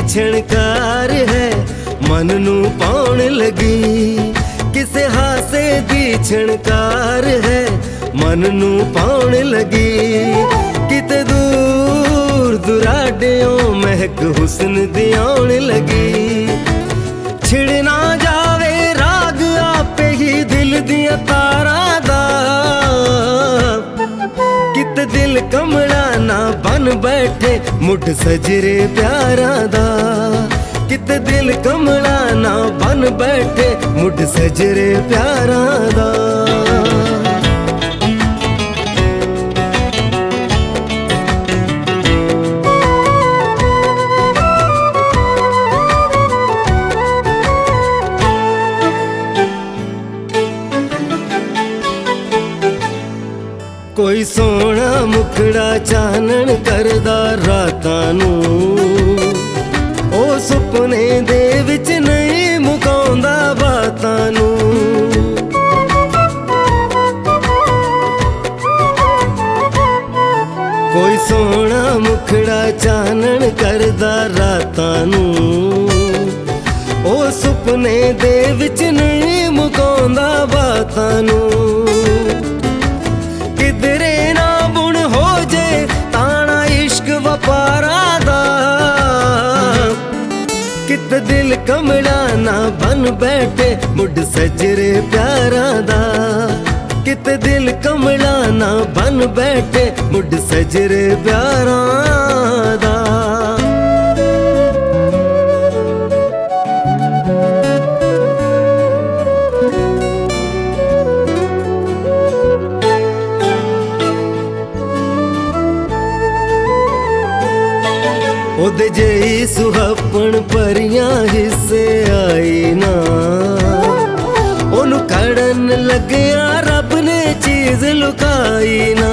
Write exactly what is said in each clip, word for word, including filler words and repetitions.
ਛਣਕਾਰ ਹੈ ਮਨ ਨੂੰ ਪਾਉਣ ਲੱਗੀ। ਕਿਸੇ ਹਾਸੇ ਦੀ ਛਣਕਾਰ ਹੈ ਮਨ ਨੂੰ ਪਾਉਣ ਲੱਗੀ। ਕਿਤੇ ਦੂਰ ਦੁਰਾਡਿਓਂ ਮਹਿਕ ਹੁਸਨ ਦੀ ਆਉਣ ਲੱਗੀ। ਛਿੜ ਨਾ ਜਾਵੇ ਰਾਗ ਆਪੇ ਹੀ ਦਿਲ ਦੀਆਂ ਤਾਰਾਂ ਦਾ। ਕਿਤੇ ਦਿਲ ਕਮਲਾ ਨਾ ਬਨ ਬੈਠੇ ਮੁੱਢ ਸਜਰੇ ਪਿਆਰਾਂ ਦਾ। ਕਿਤੇ ਦਿਲ ਕਮਲਾ ਨਾ ਬਨ ਬੈਠੇ ਮੁੱਢ ਸਜਰੇ ਪਿਆਰਾਂ ਦਾ। ਕੋਈ ਸੋਹਣਾ ਮੁਖੜਾ ਚਾਨਣ ਕਰਦਾ ਰਾਤਾਂ ਨੂੰ। ਉਹ ਸੁਪਨੇ ਦੇ ਵਿੱਚ ਨਹੀਂ ਮੁਕਾਉਂਦਾ ਬਾਤਾਂ ਨੂੰ। ਕੋਈ ਸੋਹਣਾ ਮੁਖੜਾ ਚਾਨਣ ਕਰਦਾ ਰਾਤਾਂ ਨੂੰ। ਉਹ ਸੁਪਨੇ ਦੇ ਵਿੱਚ ਨਹੀਂ ਮੁਕਾਉਂਦਾ ਬਾਤਾਂ ਨੂੰ। ਕਿਧਰੇ ਨਾ ਬੁਣ ਹੋ ਜੇ ਤਾਣਾ ਇਸ਼ਕ ਵਪਾਰਾਂ ਦਾ। ਕਿਤੇ ਦਿਲ ਕਮਲਾ ਨਾ ਬਨ ਬੈਠੇ ਮੁੱਢ ਸਜਰੇ ਪਿਆਰਾਂ ਦਾ। ਕਿਤੇ ਦਿਲ ਕਮਲਾ ਨਾ ਬਨ ਬੈਠੇ ਮੁੱਢ ਸਜਰੇ ਪਿਆਰਾਂ ਦਾ। ਉਹਦੇ ਜਿਹੀ ਸੁਹੱਪਣ ਪਰੀਆਂ ਹਿੱਸੇ ਆਈ ਨਾ। ਉਹਨੂੰ ਕੜਨ ਲੱਗਿਆ ਰੱਬ ਨੇ ਚੀਜ਼ ਲੁਕਾਈ ਨਾ।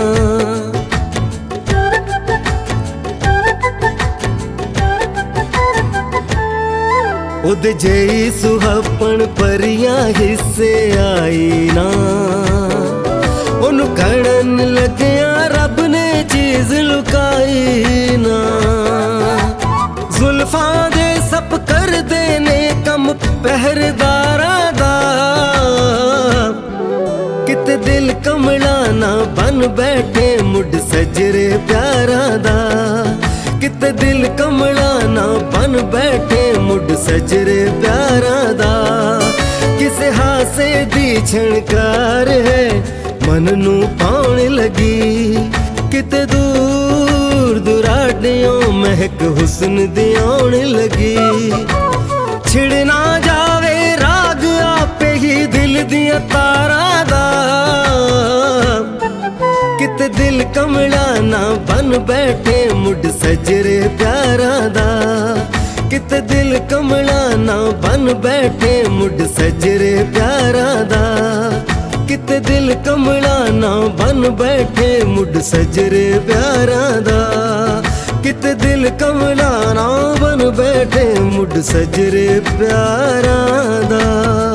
ਉਹਦੇ ਜਿਹੀ ਸੁਹੱਪਣ ਪਰੀਆਂ ਹਿੱਸੇ ਆਈ ਨਾ। ਉਹਨੂੰ ਕੜਨ ਲੱਗਿਆ ਰੱਬ ਨੇ ਚੀਜ਼ ਲੁਕਾਈ ਨਾ। ਜ਼ੁਲਫਾਂ ਦੇ ਸੱਪ ਕਰਦੇ ਨੇ ਕੰਮ ਪਹਿਰੇਦਾਰਾਂ ਦਾ। ਕਿਤੇ ਦਿਲ ਕਮਲਾ ਨਾ ਬਨ ਬੈਠੇ ਮੁੱਢ ਸਜਰੇ ਪਿਆਰਾਂ ਦਾ। ਕਿਤੇ ਦਿਲ ਕਮਲਾ ਨਾ ਬਨ ਬੈਠੇ ਮੁੱਢ ਸਜਰੇ ਪਿਆਰਾਂ ਦਾ। ਕਿਸੇ ਹਾਸੇ ਦੀ ਛਣਕਾਰ ਹੈ ਮਨ ਨੂੰ ਪਾਉਣ ਲੱਗੀ। ਕਿਤੇ ਦੂਰ ਦੁਰਾਡਿਓਂ ਮਹਿਕ ਹੁਸਨ ਦੀ ਆਉਣ ਲੱਗੀ। ਛਿੜ ਨਾ ਜਾਵੇ ਰਾਗ ਆਪੇ ਹੀ ਦਿਲ ਦੀਆਂ ਤਾਰਾਂ ਦਾ। ਕਿਤੇ ਦਿਲ ਕਮਲਾ ਨਾ ਬਨ ਬੈਠੇ ਮੁੱਢ ਸਜਰੇ ਪਿਆਰਾਂ ਦਾ। ਕਿਤੇ ਦਿਲ ਕਮਲਾ ਨਾ ਬਨ ਬੈਠੇ ਮੁੱਢ ਸਜਰੇ ਪਿਆਰਾਂ ਦਾ। ਕਿਤੇ ਦਿਲ ਕਮਲਾ ਨਾ ਬਨ ਬੈਠੇ ਮੁੱਢ ਸਜਰੇ ਪਿਆਰਾਂ ਦਾ। ਕਿਤੇ ਦਿਲ ਕਮਲਾ ਨਾ ਬਨ ਬੈਠੇ ਮੁੱਢ ਸਜਰੇ ਪਿਆਰਾਂ ਦਾ।